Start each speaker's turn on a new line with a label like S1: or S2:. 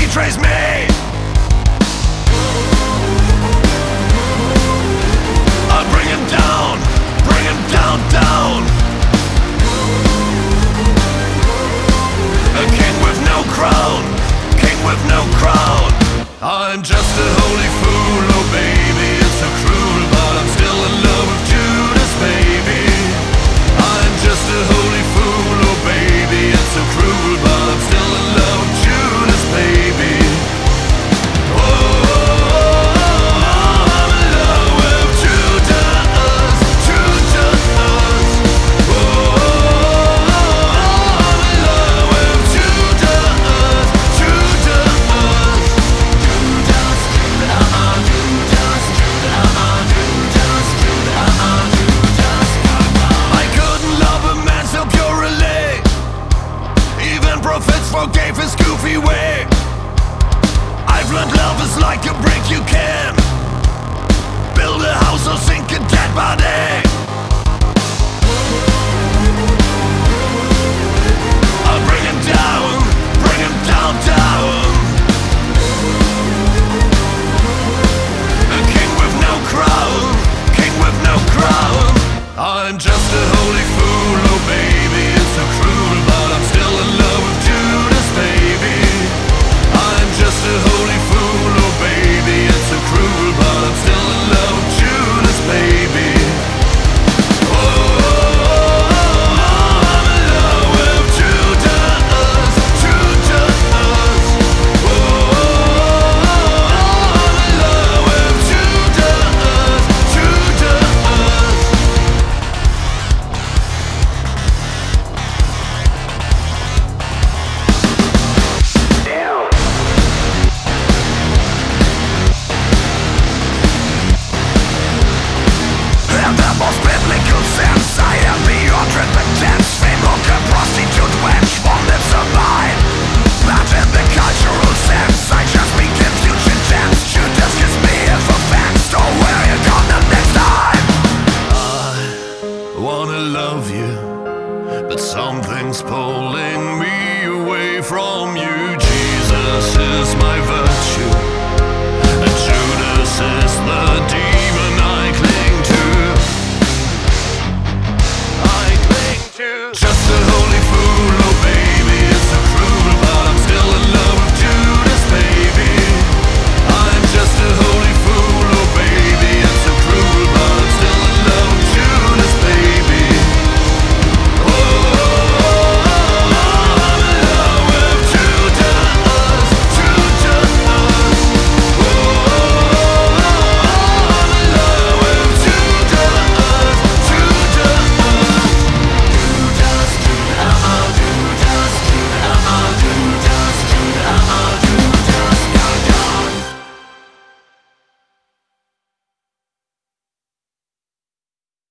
S1: betrays me. I'll bring him down, down. A king with no crown, I'm just a holy fool, oh baby, it's so cruel, but I'm still in love with Judas, baby. I'm just a holy fool, oh baby, it's so cruel, but I'm still in love with Judas, baby. Forgave his goofy way. I've learned love is like a brick you can build a house or sink a dead body. I'll bring him down, down. A king with no crown, I'm just a holy fool, oh baby, it's so cruel, but I'm still in love with Judas, baby. I'm just a holy fool, oh baby, it's so cruel, but I'm still in love with Judas, baby. But something's pulling me away from you. Jesus is my virtue, and Judas is the demon.